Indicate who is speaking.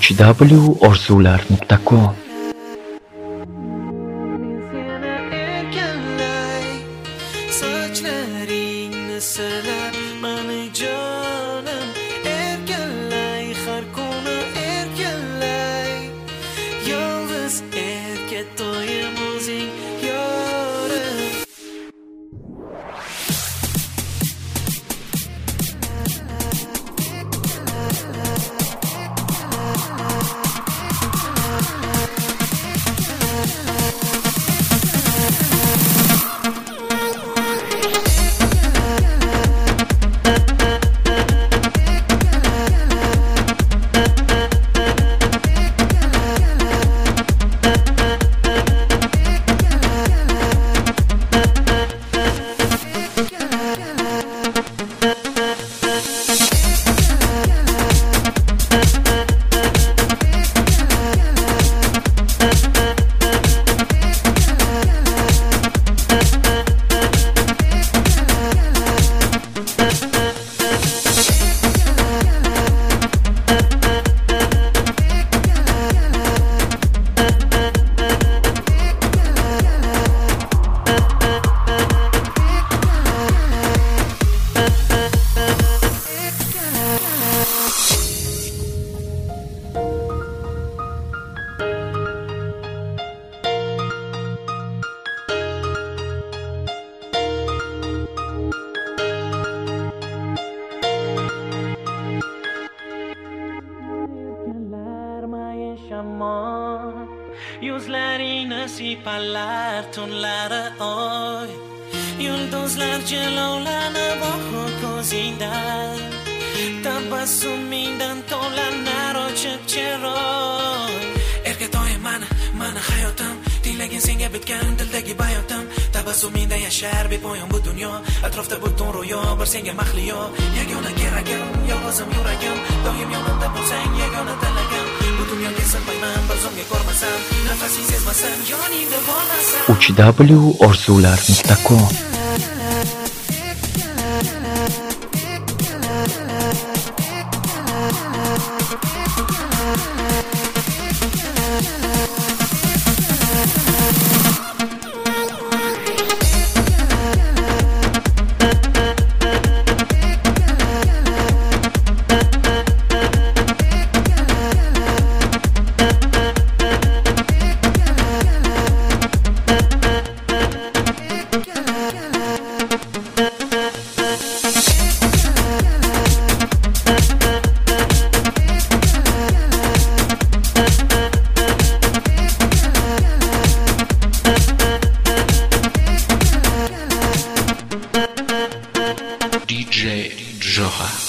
Speaker 1: www.orzular.com
Speaker 2: Sochlaringni silab mani jonim erkalay, har kuni erkalay. Yolg'iz erkatoyim o'zing yorim. Yuzlaringni siypalar tunlari oy, yulduzlar jilovlanib oqur ko'zingdan, tabassumingdan tovlanar ochib chiroy. Erkatoyim mani hayotim, tinglagin senga bitgan dildagi bayotim. Tabassumingda yashar bepoyon bu dunyo, atrofda butun ro'yo, bir senga mahliyo. Yagona keragim, yolg'izim yuragim, doim yonimda bo'lsang yagona talagim. Bu dunyoga sig'mayman, bir zumga ko'rmasam, nafasing sezmasam, yoningda bo'lmasam.
Speaker 1: www.orzular.com
Speaker 3: DJ Joha.